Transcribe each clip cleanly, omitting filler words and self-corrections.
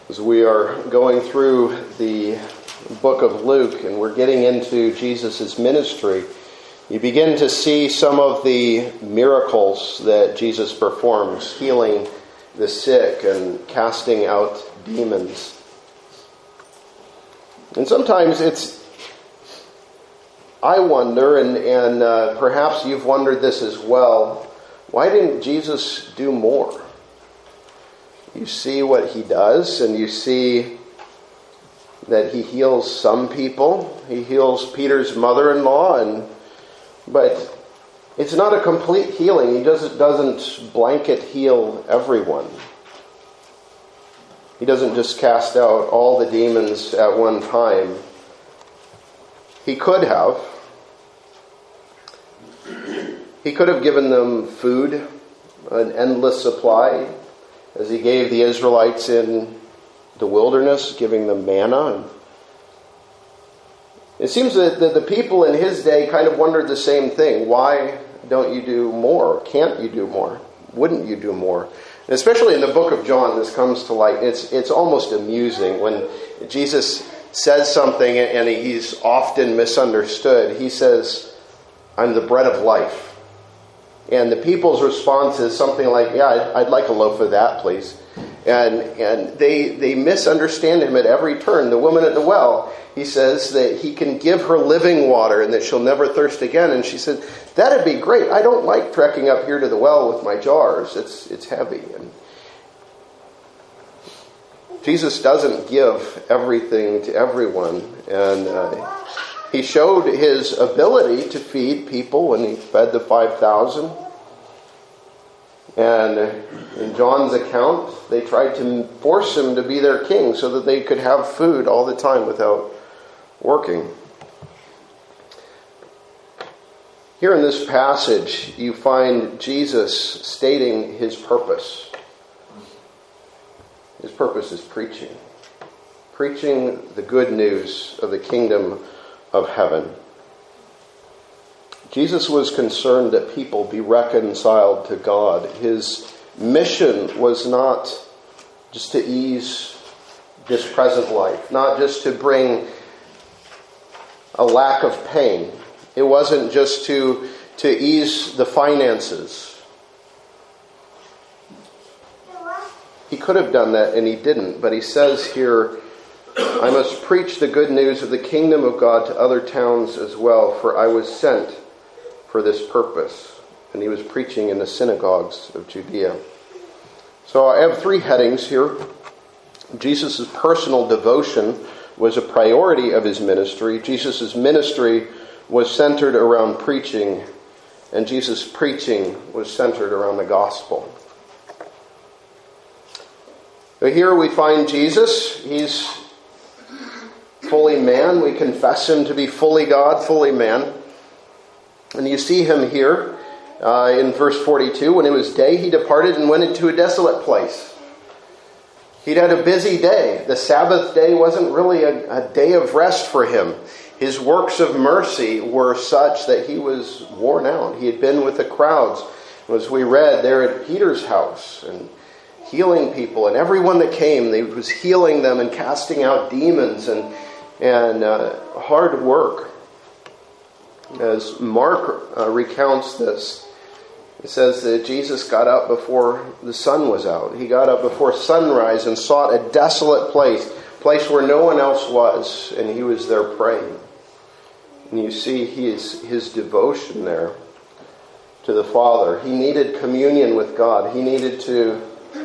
As we are going through the book of Luke and we're getting into Jesus' ministry, you begin to see some of the miracles that Jesus performs, healing the sick and casting out demons. And sometimes I wonder, and perhaps you've wondered this as well, why didn't Jesus do more? You see what he does, and you see that he heals some people. He heals Peter's mother-in-law, but it's not a complete healing. He doesn't blanket heal everyone. He doesn't just cast out all the demons at one time. He could have. He could have given them food, an endless supply, as he gave the Israelites in the wilderness, giving them manna. It seems that the people in his day kind of wondered the same thing. Why don't you do more? Can't you do more? Wouldn't you do more? And especially in the book of John, this comes to light. It's almost amusing when Jesus says something and he's often misunderstood. He says, "I'm the bread of life." And the people's response is something like, "Yeah, I'd like a loaf of that, please." And they misunderstand him at every turn. The woman at the well, he says that he can give her living water and that she'll never thirst again. And she said, "That'd be great. I don't like trekking up here to the well with my jars. It's heavy." And Jesus doesn't give everything to everyone. And he showed his ability to feed people when he fed the 5,000. And in John's account, they tried to force him to be their king so that they could have food all the time without working. Here in this passage, you find Jesus stating his purpose. His purpose is preaching. Preaching the good news of the kingdom of heaven. Jesus was concerned that people be reconciled to God. His mission was not just to ease this present life, not just to bring a lack of pain. It wasn't just to ease the finances. He could have done that and he didn't, but he says here, "I must preach the good news of the kingdom of God to other towns as well, for I was sent for this purpose." And he was preaching in the synagogues of Judea. So I have three headings here. Jesus' personal devotion was a priority of his ministry. Jesus' ministry was centered around preaching, and Jesus' preaching was centered around the gospel. So here we find Jesus. He's fully man. We confess him to be fully God, fully man. And you see him here in verse 42. When it was day, he departed and went into a desolate place. He'd had a busy day. The Sabbath day wasn't really a day of rest for him. His works of mercy were such that he was worn out. He had been with the crowds, as we read, there at Peter's house and healing people. And everyone that came, he was healing them and casting out demons and hard work. As Mark recounts this, it says that Jesus got up before the sun was out. He got up before sunrise and sought a desolate place where no one else was, and he was there praying. And you see his devotion there to the Father. He needed communion with God. He needed to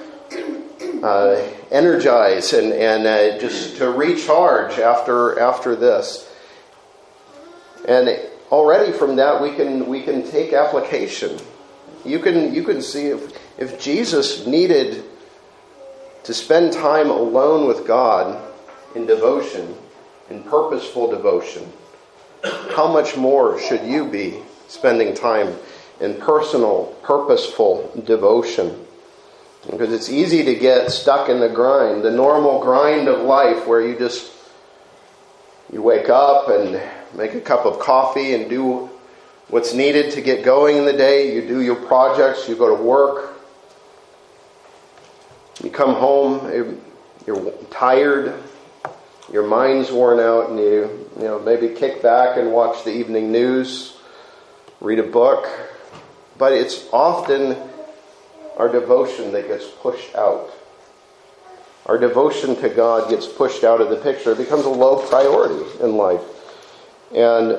energize and just to recharge after this. And already from that we can take application. You can see if Jesus needed to spend time alone with God in devotion, in purposeful devotion, how much more should you be spending time in personal, purposeful devotion? Because it's easy to get stuck in the grind, the normal grind of life where you wake up and make a cup of coffee and do what's needed to get going in the day. You do your projects, you go to work, you come home, you're tired, your mind's worn out, and you maybe kick back and watch the evening news, read a book. But it's often our devotion that gets pushed out. Our devotion to God gets pushed out of the picture. It becomes a low priority in life. And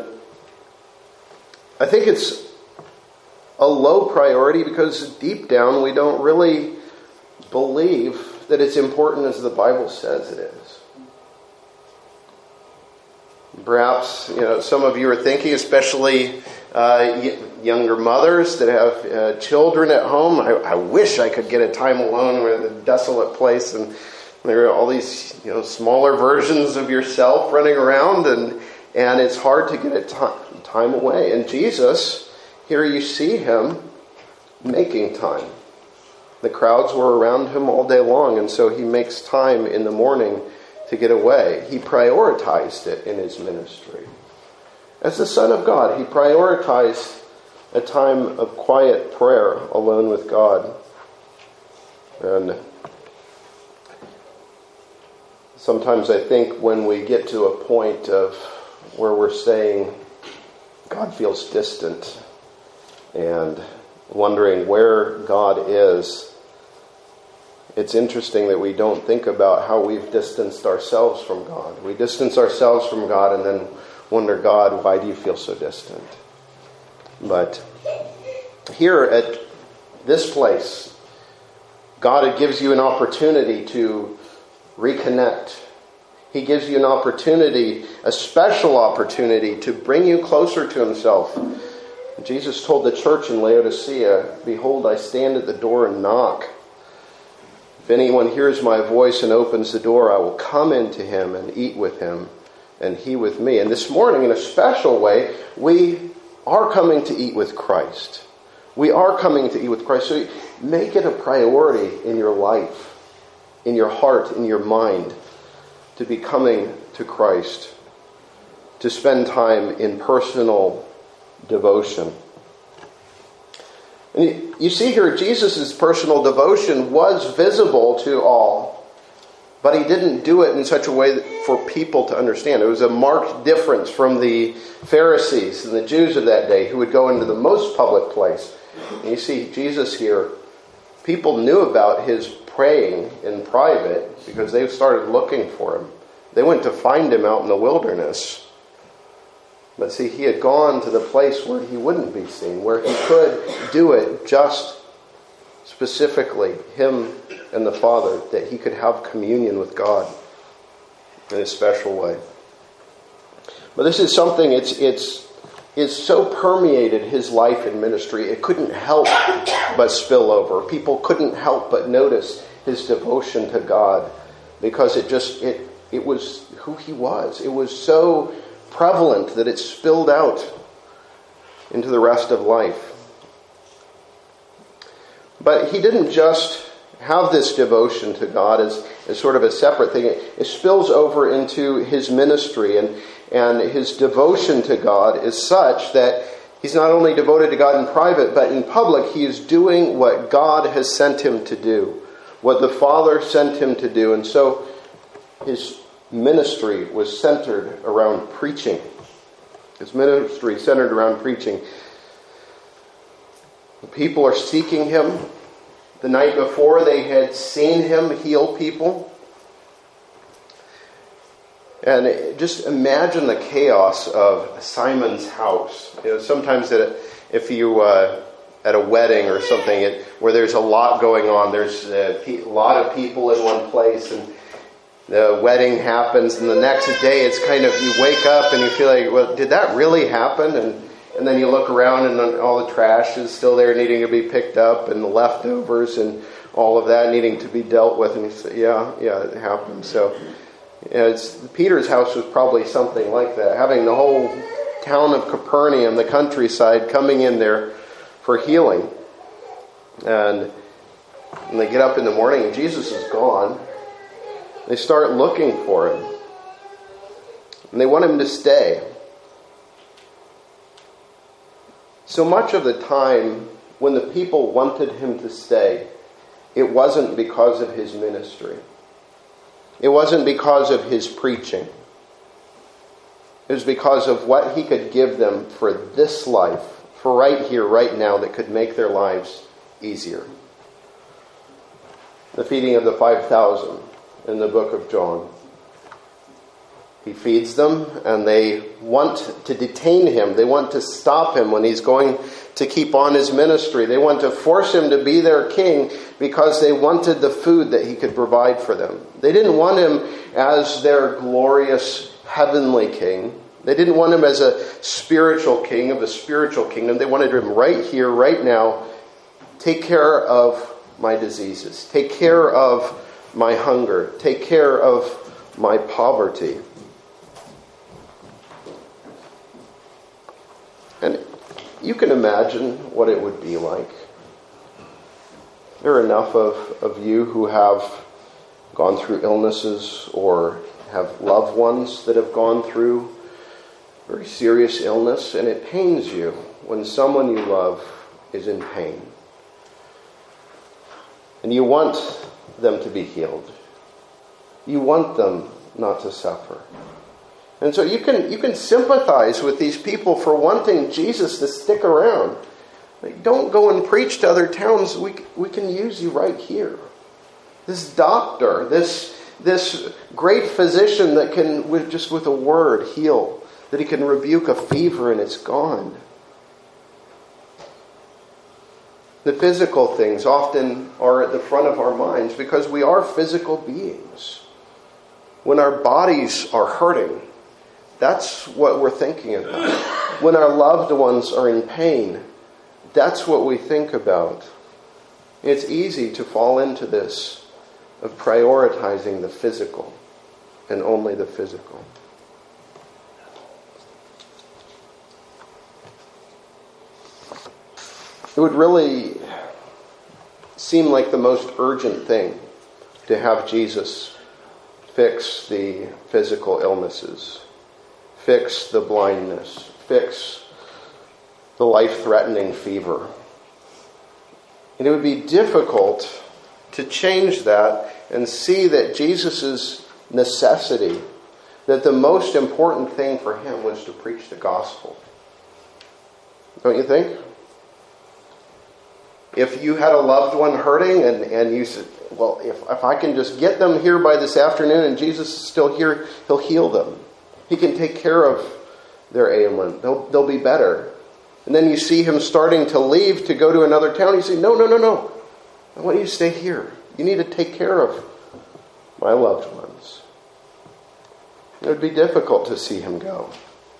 I think it's a low priority because deep down we don't really believe that it's important as the Bible says it is. Perhaps, some of you are thinking, especially younger mothers that have children at home, I wish I could get a time alone with a desolate place, and there are all these smaller versions of yourself running around, and it's hard to get a time away. And Jesus, here you see him making time. The crowds were around him all day long, and so he makes time in the morning to get away. He prioritized it in his ministry. As the Son of God, he prioritized a time of quiet prayer alone with God. And sometimes I think when we get to a point of where we're saying God feels distant and wondering where God is, it's interesting that we don't think about how we've distanced ourselves from God. We distance ourselves from God and then wonder, God, why do you feel so distant? But here at this place, God gives you an opportunity to reconnect. He gives you an opportunity, a special opportunity, to bring you closer to himself. Jesus told the church in Laodicea, "Behold, I stand at the door and knock. If anyone hears my voice and opens the door, I will come into him and eat with him, and he with me." And this morning, in a special way, we are coming to eat with Christ. We are coming to eat with Christ. So make it a priority in your life, in your heart, in your mind, to be coming to Christ, to spend time in personal devotion. And you see here, Jesus' personal devotion was visible to all, but he didn't do it in such a way for people to understand. It was a marked difference from the Pharisees and the Jews of that day who would go into the most public place. And you see Jesus here, people knew about his praying in private because they started looking for him. They went to find him out in the wilderness. But see, he had gone to the place where he wouldn't be seen, where he could do it just specifically, him and the Father, that he could have communion with God in a special way. But this is something, it's so permeated his life and ministry, it couldn't help but spill over. People couldn't help but notice his devotion to God, because it was who he was. It was so prevalent that it spilled out into the rest of life. But he didn't just have this devotion to God as sort of a separate thing. It spills over into his ministry, and his devotion to God is such that he's not only devoted to God in private, but in public he is doing what God has sent him to do, what the Father sent him to do. And so his ministry was centered around preaching. His ministry centered around preaching. The people are seeking him. The night before, they had seen him heal people. And just imagine the chaos of Simon's house. Sometimes if you at a wedding or something where there's a lot going on, there's a lot of people in one place, and the wedding happens, and the next day it's kind of, you wake up and you feel like, well, did that really happen? And then you look around and all the trash is still there needing to be picked up, and the leftovers and all of that needing to be dealt with. And you say, yeah, it happened. So Peter's house was probably something like that, having the whole town of Capernaum, the countryside, coming in there for healing. And when they get up in the morning and Jesus is gone, they start looking for him. And they want him to stay. So much of the time, when the people wanted him to stay, it wasn't because of his ministry. It wasn't because of his preaching. It was because of what he could give them for this life, for right here, right now, that could make their lives easier. The feeding of the 5,000 in the book of John. He feeds them, and they want to detain him. They want to stop him when he's going to keep on his ministry. They want to force him to be their king because they wanted the food that he could provide for them. They didn't want him as their glorious heavenly king. They didn't want him as a spiritual king of a spiritual kingdom. They wanted him right here, right now. Take care of my diseases. Take care of my hunger. Take care of my poverty. And you can imagine what it would be like. There are enough of you who have gone through illnesses or have loved ones that have gone through very serious illness, and it pains you when someone you love is in pain. And you want them to be healed. You want them not to suffer. And so you can sympathize with these people for wanting Jesus to stick around. Like, don't go and preach to other towns. We can use you right here. This doctor, this great physician that can, with a word, heal. That he can rebuke a fever and it's gone. The physical things often are at the front of our minds because we are physical beings. When our bodies are hurting, that's what we're thinking about. When our loved ones are in pain, that's what we think about. It's easy to fall into this of prioritizing the physical and only the physical. It would really seem like the most urgent thing to have Jesus fix the physical illnesses, fix the blindness, fix the life-threatening fever. And it would be difficult to change that and see that Jesus' necessity, that the most important thing for him was to preach the gospel. Don't you think? If you had a loved one hurting and you said, well, if I can just get them here by this afternoon and Jesus is still here, he'll heal them. He can take care of their ailment. They'll be better. And then you see him starting to leave to go to another town. You say, no. I want you to stay here. You need to take care of my loved ones. It would be difficult to see him go.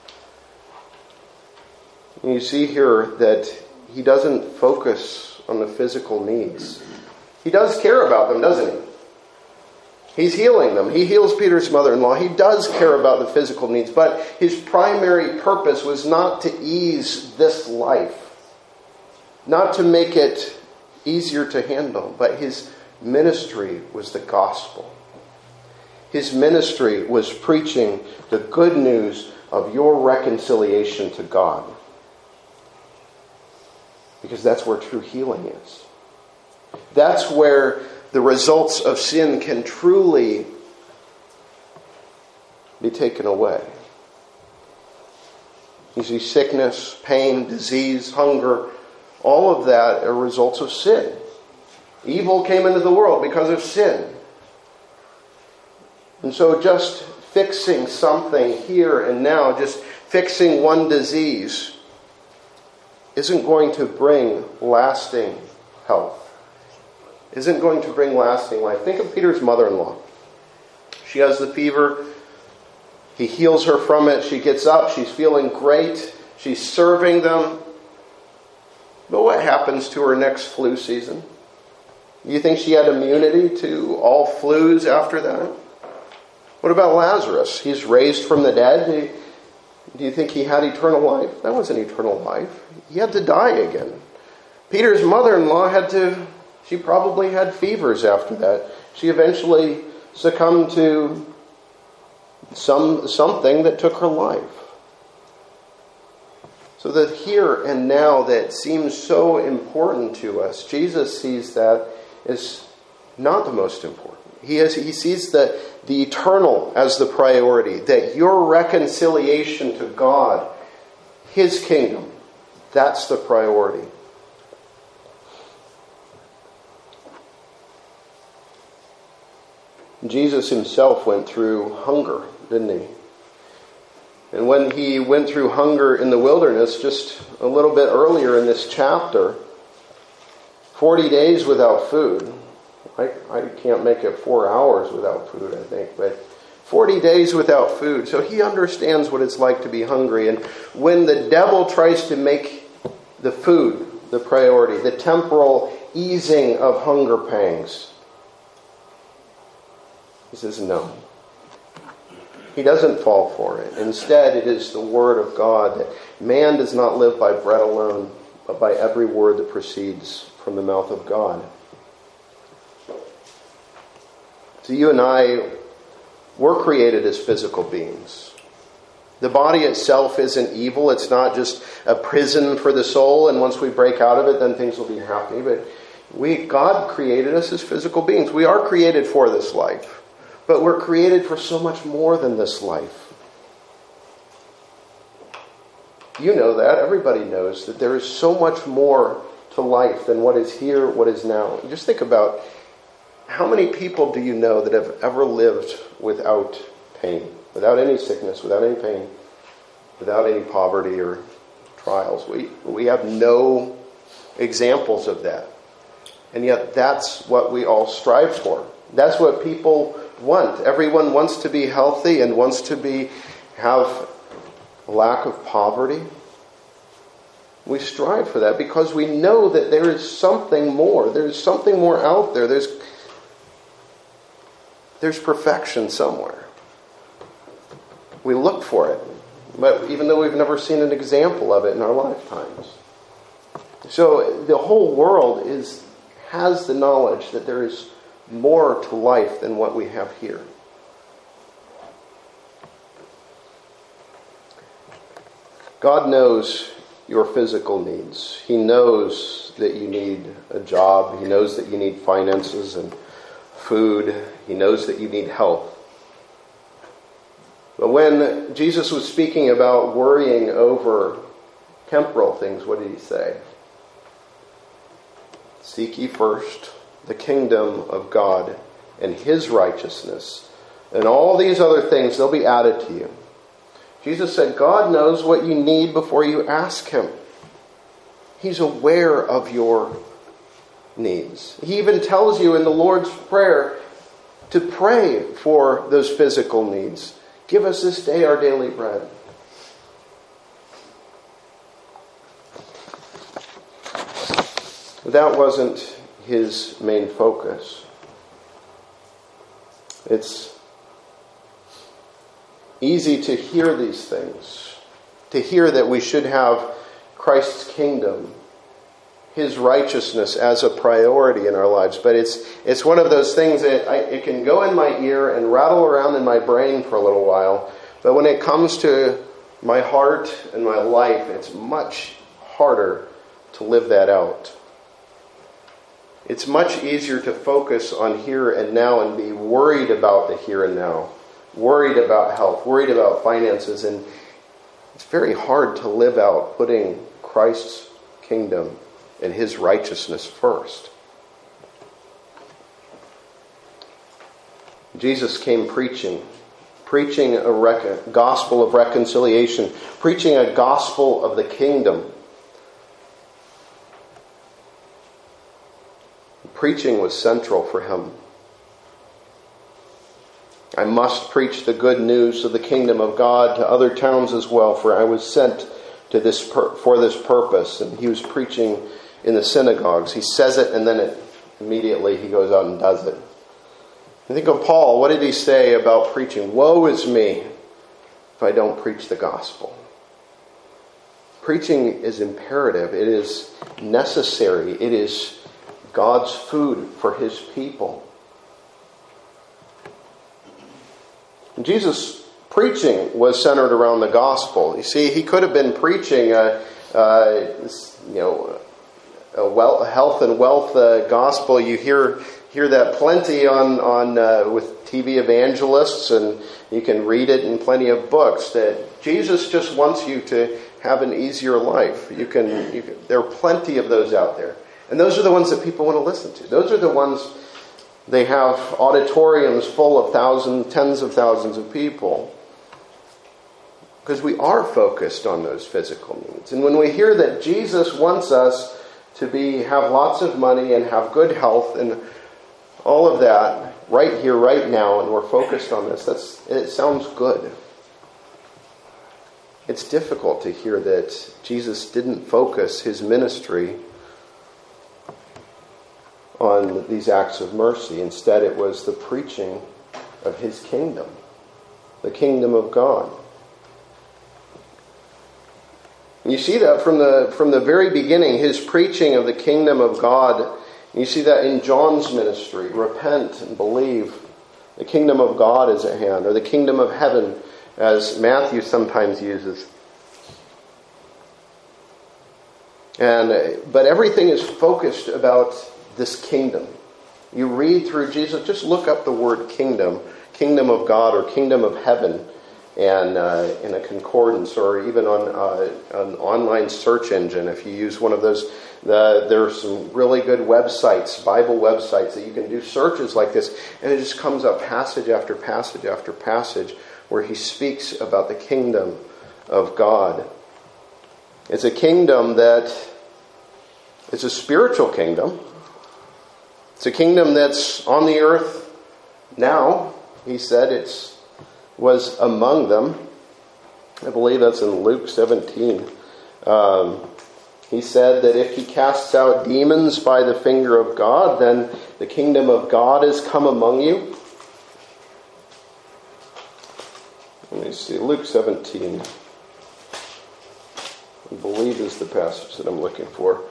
And you see here that he doesn't focus on the physical needs. He does care about them, doesn't he? He's healing them. He heals Peter's mother-in-law. He does care about the physical needs, but his primary purpose was not to ease this life, not to make it easier to handle, but his ministry was the gospel. His ministry was preaching the good news of your reconciliation to God. Because that's where true healing is. That's where the results of sin can truly be taken away. You see, sickness, pain, disease, hunger, all of that are results of sin. Evil came into the world because of sin. And so just fixing something here and now, just fixing one disease, isn't going to bring lasting health. Isn't going to bring lasting life. Think of Peter's mother-in-law. She has the fever. He heals her from it. She gets up. She's feeling great. She's serving them. But what happens to her next flu season? Do you think she had immunity to all flus after that? What about Lazarus? He's raised from the dead. Do you think he had eternal life? That wasn't eternal life. He had to die again. Peter's mother-in-law she probably had fevers after that. She eventually succumbed to something that took her life. So that here and now that seems so important to us, Jesus sees that as not the most important. He sees the eternal as the priority, that your reconciliation to God, His kingdom, that's the priority. Jesus himself went through hunger, didn't he? And when he went through hunger in the wilderness, just a little bit earlier in this chapter, 40 days without food. I can't make it 4 hours without food, I think, but 40 days without food. So he understands what it's like to be hungry. And when the devil tries to make the food the priority, the temporal easing of hunger pangs, he says no. He doesn't fall for it. Instead, it is the Word of God that man does not live by bread alone, but by every word that proceeds from the mouth of God. So you and I were created as physical beings. The body itself isn't evil. It's not just a prison for the soul, and once we break out of it, then things will be happy. But God created us as physical beings. We are created for this life. But we're created for so much more than this life. You know that. Everybody knows that there is so much more to life than what is here, what is now. Just think about how many people do you know that have ever lived without pain, without any sickness, without any pain, without any poverty or trials. We have no examples of that. And yet that's what we all strive for. That's what people want. Everyone wants to be healthy and wants to have a lack of poverty. We strive for that because we know that there is something more. There's something more out there. There's perfection somewhere. We look for it, but even though we've never seen an example of it in our lifetimes. So the whole world has the knowledge that there is more to life than what we have here. God knows your physical needs. He knows that you need a job. He knows that you need finances and food. He knows that you need health. But when Jesus was speaking about worrying over temporal things, what did he say? Seek ye first the kingdom of God and His righteousness, and all these other things, they'll be added to you. Jesus said, God knows what you need before you ask Him. He's aware of your needs. He even tells you in the Lord's Prayer to pray for those physical needs. Give us this day our daily bread. That wasn't His main focus. It's easy to hear these things, to hear that we should have Christ's kingdom, His righteousness as a priority in our lives. But it's one of those things that it can go in my ear and rattle around in my brain for a little while. But when it comes to my heart and my life, it's much harder to live that out. It's much easier to focus on here and now and be worried about the here and now, worried about health, worried about finances, and it's very hard to live out putting Christ's kingdom and His righteousness first. Jesus came preaching a gospel of reconciliation, preaching a gospel of the kingdom. Preaching was central for Him. I must preach the good news of the kingdom of God to other towns as well, for I was sent to for this purpose. And He was preaching in the synagogues. He says it, and then immediately He goes out and does it. I think of Paul. What did he say about preaching? Woe is me if I don't preach the gospel. Preaching is imperative. It is necessary. It is God's food for His people. Jesus' preaching was centered around the gospel. You see, He could have been preaching a health and wealth gospel you hear hear that plenty on with TV evangelists, and you can read it in plenty of books, that Jesus just wants you to have an easier life. There are plenty of those out there. And those are the ones that people want to listen to. Those are the ones, they have auditoriums full of tens of thousands of people. Because we are focused on those physical needs. And when we hear that Jesus wants us to have lots of money and have good health and all of that right here, right now, and we're focused on this, it sounds good. It's difficult to hear that Jesus didn't focus his ministry on these acts of mercy. Instead, it was the preaching of his kingdom, the kingdom of God. You see that from the very beginning, his preaching of the kingdom of God. You see that in John's ministry. Repent and believe. The kingdom of God is at hand, or the kingdom of heaven, as Matthew sometimes uses. But everything is focused about this kingdom. You read through Jesus, just look up the word kingdom of God or kingdom of heaven, and in a concordance, or even on an online search engine, if you use one of those. There are some really good websites, Bible websites, that you can do searches like this, and it just comes up passage after passage after passage where he speaks about the kingdom of God. It's a kingdom that is a spiritual kingdom. It's a kingdom that's on the earth now. He said it was among them. I believe that's in Luke 17. He said that if he casts out demons by the finger of God, then the kingdom of God has come among you. Let me see, Luke 17. I believe is the passage that I'm looking for.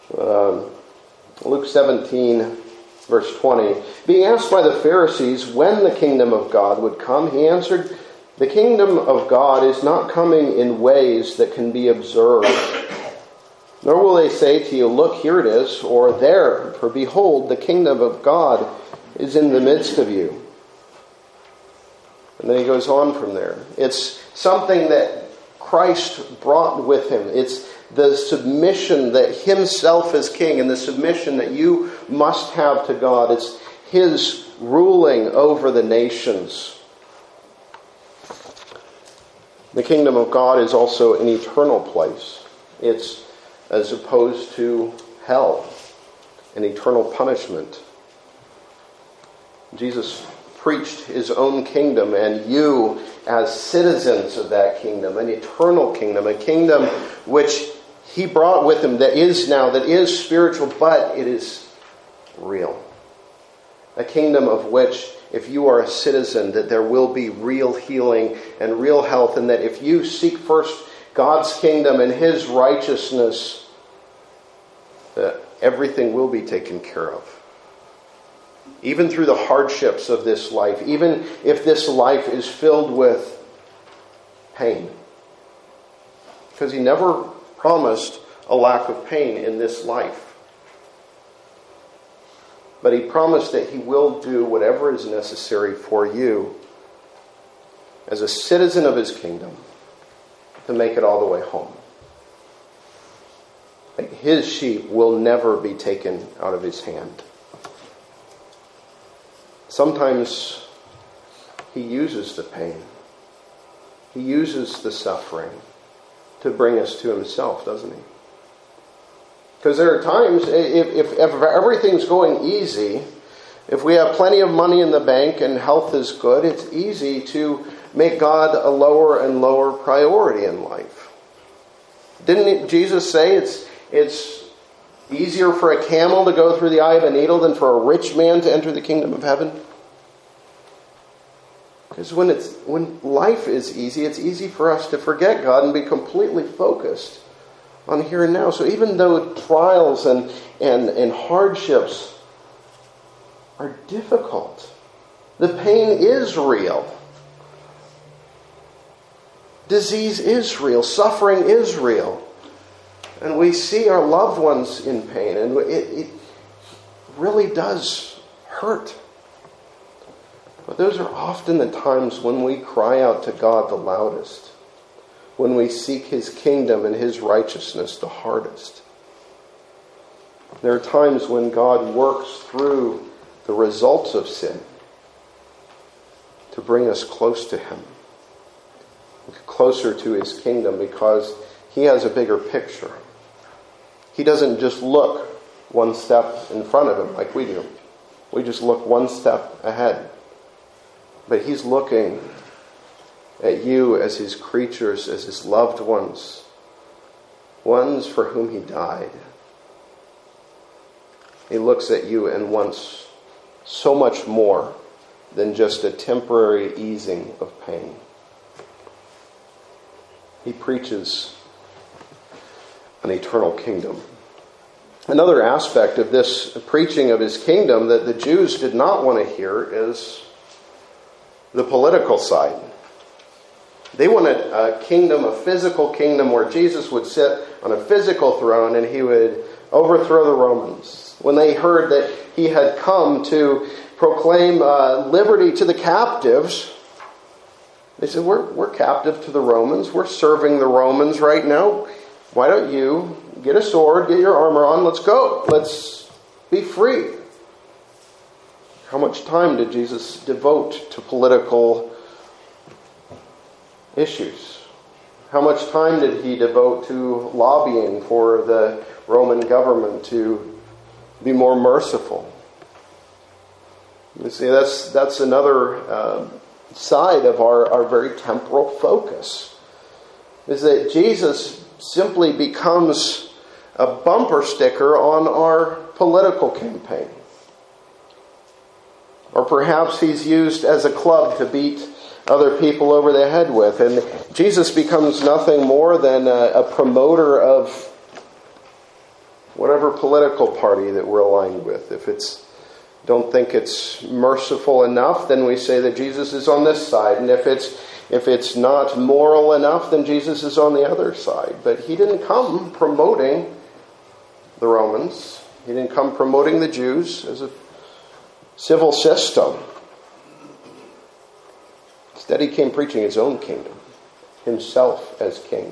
Luke 17, verse 20. Being asked by the Pharisees when the kingdom of God would come, he answered, "The kingdom of God is not coming in ways that can be observed. Nor will they say to you, 'Look, here it is,' or 'There, for behold, the kingdom of God is in the midst of you.'" And then he goes on from there. It's something that Christ brought with him. It's the submission that himself is king, and the submission that you must have to God. It's his ruling over the nations. The kingdom of God is also an eternal place. It's as opposed to hell, an eternal punishment. Jesus preached his own kingdom, and you, as citizens of that kingdom, an eternal kingdom, a kingdom which he brought with him that is spiritual, but it is real. A kingdom of which, if you are a citizen, that there will be real healing and real health, and that if you seek first God's kingdom and his righteousness, that everything will be taken care of. Even through the hardships of this life, even if this life is filled with pain. Because he never promised a lack of pain in this life. But he promised that he will do whatever is necessary for you as a citizen of his kingdom to make it all the way home. His sheep will never be taken out of his hand. Sometimes he uses the pain. He uses the suffering to bring us to himself, doesn't he? Because there are times, if everything's going easy, if we have plenty of money in the bank and health is good, it's easy to make God a lower and lower priority in life. Didn't Jesus say it's easier for a camel to go through the eye of a needle than for a rich man to enter the kingdom of heaven? Because when life is easy, it's easy for us to forget God and be completely focused on here and now. So even though trials and hardships are difficult, the pain is real. Disease is real. Suffering is real. And we see our loved ones in pain. And it really does hurt. But those are often the times when we cry out to God the loudest, when we seek His kingdom and His righteousness the hardest. There are times when God works through the results of sin to bring us close to Him, closer to His kingdom, because He has a bigger picture. He doesn't just look one step in front of Him like we do. We just look one step ahead. But He's looking at you as His creatures, as His loved ones, ones for whom He died. He looks at you and wants so much more than just a temporary easing of pain. He preaches an eternal kingdom. Another aspect of this preaching of His kingdom that the Jews did not want to hear is the political side. They wanted a kingdom, a physical kingdom, where Jesus would sit on a physical throne and He would overthrow the Romans. When they heard that He had come to proclaim liberty to the captives, they said, we're captive to the Romans. We're serving the Romans right now. Why don't you get a sword, get your armor on, let's go. Let's be free. How much time did Jesus devote to political issues? How much time did He devote to lobbying for the Roman government to be more merciful? You see, that's another side of our very temporal focus, is that Jesus simply becomes a bumper sticker on our political campaign. Or perhaps He's used as a club to beat other people over the head with. And Jesus becomes nothing more than a promoter of whatever political party that we're aligned with. If don't think it's merciful enough, then we say that Jesus is on this side. And if it's not moral enough, then Jesus is on the other side. But He didn't come promoting the Romans. He didn't come promoting the Jews as a civil system. Instead, He came preaching His own kingdom, Himself as king.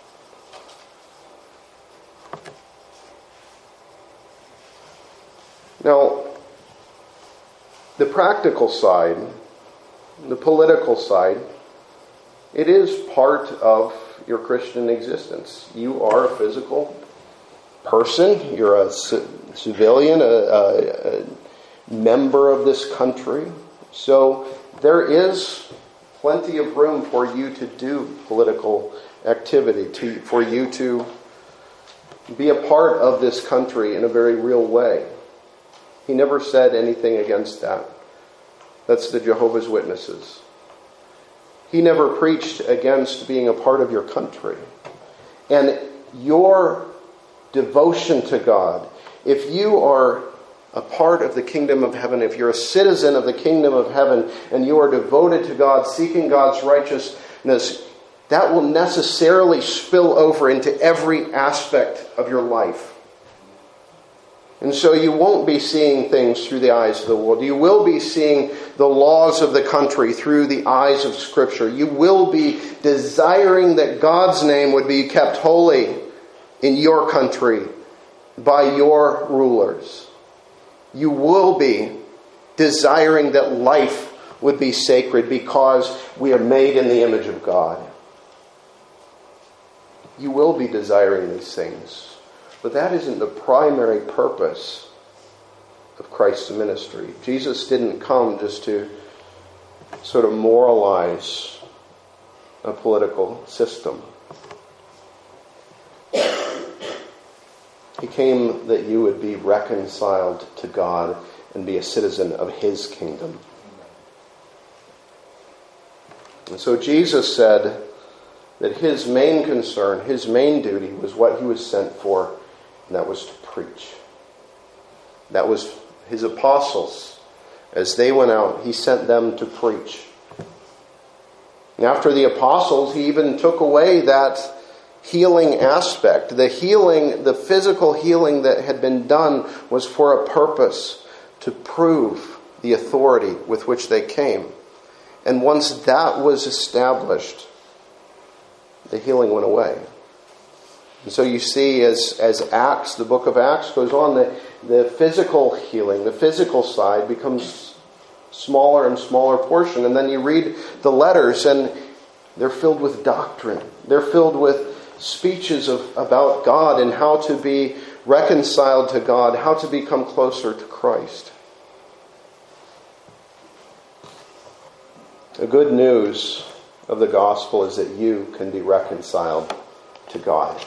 Now, the practical side, the political side, it is part of your Christian existence. You are a physical person. You're a civilian, a member of this country. So there is plenty of room for you to do political activity, for you to be a part of this country in a very real way. He never said anything against that. That's the Jehovah's Witnesses. He never preached against being a part of your country. And your devotion to God, if you are a part of the kingdom of heaven, if you're a citizen of the kingdom of heaven, and you are devoted to God, seeking God's righteousness, that will necessarily spill over into every aspect of your life. And so you won't be seeing things through the eyes of the world. You will be seeing the laws of the country through the eyes of Scripture. You will be desiring that God's name would be kept holy in your country by your rulers. You will be desiring that life would be sacred because we are made in the image of God. You will be desiring these things. But that isn't the primary purpose of Christ's ministry. Jesus didn't come just to sort of moralize a political system. He came that you would be reconciled to God and be a citizen of His kingdom. And so Jesus said that His main concern, His main duty was what He was sent for, and that was to preach. That was His apostles. As they went out, He sent them to preach. And after the apostles, He even took away that healing aspect. The healing, the physical healing that had been done was for a purpose, to prove the authority with which they came. And once that was established, the healing went away. And so you see, as Acts, the book of Acts goes on, the physical healing, the physical side becomes smaller and smaller portion. And then you read the letters and they're filled with doctrine. They're filled with speeches about God and how to be reconciled to God, how to become closer to Christ. The good news of the gospel is that you can be reconciled to God.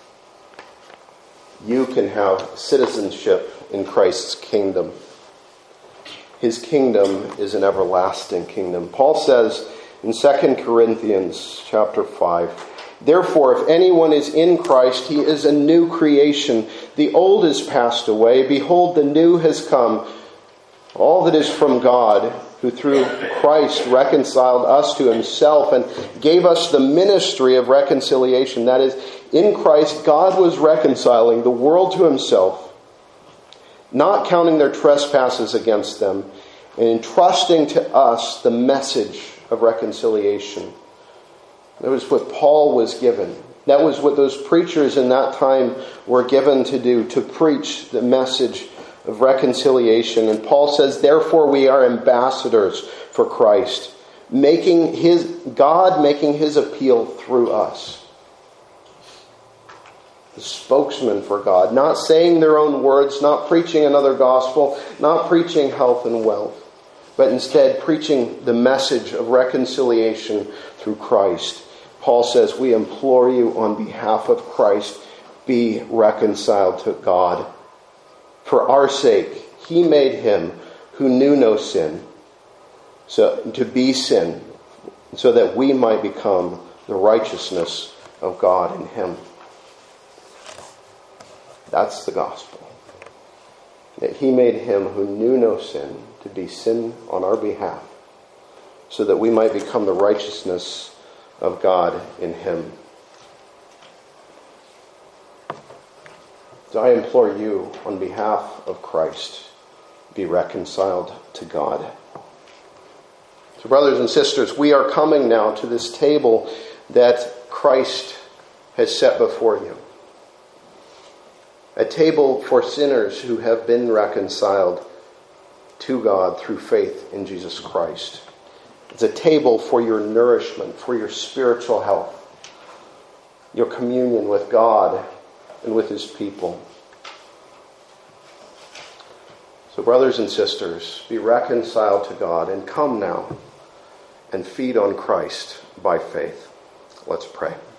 You can have citizenship in Christ's kingdom. His kingdom is an everlasting kingdom. Paul says in 2 Corinthians chapter 5, "Therefore, if anyone is in Christ, he is a new creation. The old is passed away. Behold, the new has come. All that is from God, who through Christ reconciled us to himself and gave us the ministry of reconciliation." That is, in Christ, God was reconciling the world to himself, not counting their trespasses against them, and entrusting to us the message of reconciliation. That was what Paul was given. That was what those preachers in that time were given to do, to preach the message of reconciliation. And Paul says, therefore we are ambassadors for Christ, God making his appeal through us. The spokesman for God, not saying their own words, not preaching another gospel, not preaching health and wealth, but instead preaching the message of reconciliation through Christ. Paul says, we implore you on behalf of Christ, be reconciled to God. For our sake, he made him who knew no sin, so to be sin, so that we might become the righteousness of God in him. That's the gospel. That he made him who knew no sin to be sin on our behalf, so that we might become the righteousness of God in him. So I implore you on behalf of Christ, be reconciled to God. So brothers and sisters, we are coming now to this table that Christ has set before you. A table for sinners who have been reconciled to God through faith in Jesus Christ. It's a table for your nourishment, for your spiritual health, your communion with God and with his people. So brothers and sisters, be reconciled to God and come now and feed on Christ by faith. Let's pray.